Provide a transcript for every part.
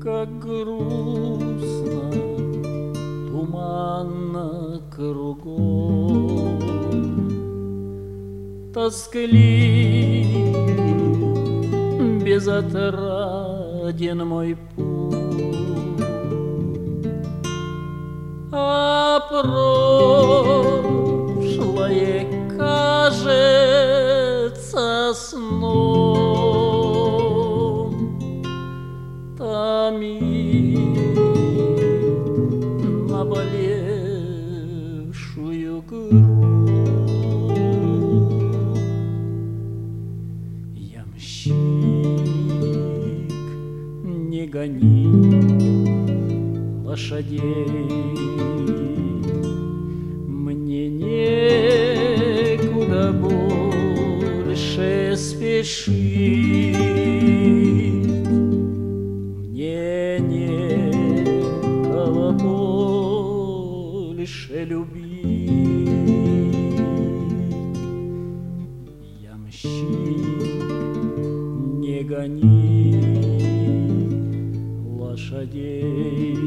как грустно, туманно кругом, тосклив, безотраден мой путь, а прошлое кажется сном, томит наболевшую грудь. Ямщик, не гони лошадей, мне некуда больше спешить, мне некого больше любить. Ямщик, не гони лошадей.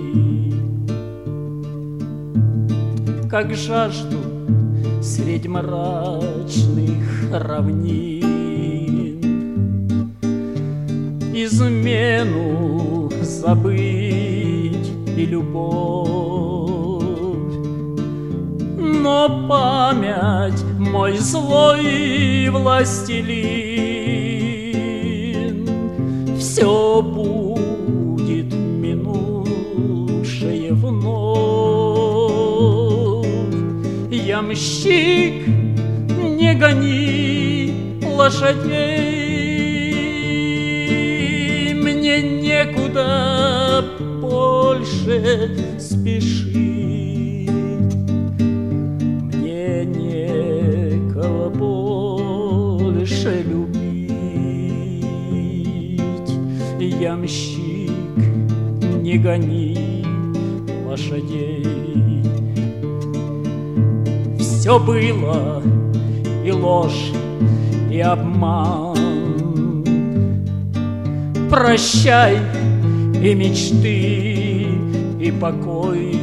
Как жажду средь мрачных равнин измену забыть и любовь, но память мой злой властелин все будет минувшее вновь. Ямщик, не гони лошадей, мне некуда больше спешить, мне некого больше любить. Ямщик, не гони лошадей. Все было и ложь, и обман, прощай и мечты, и покой,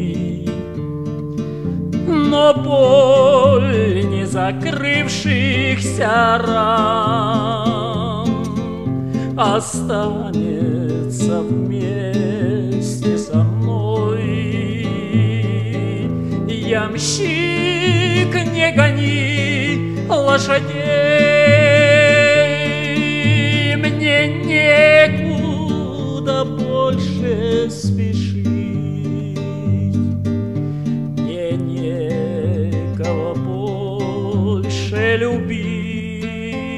но боль не закрывшихся ран останется вместе со мной. Ямщик, не гони лошадей, мне некуда больше спешить, мне некого больше любить.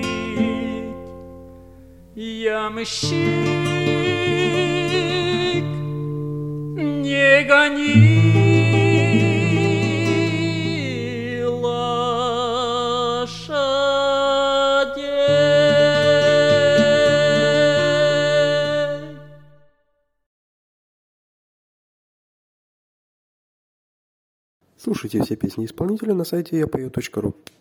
Ямщик, не гони Слушайте все песни исполнителя на сайте yapою.ru.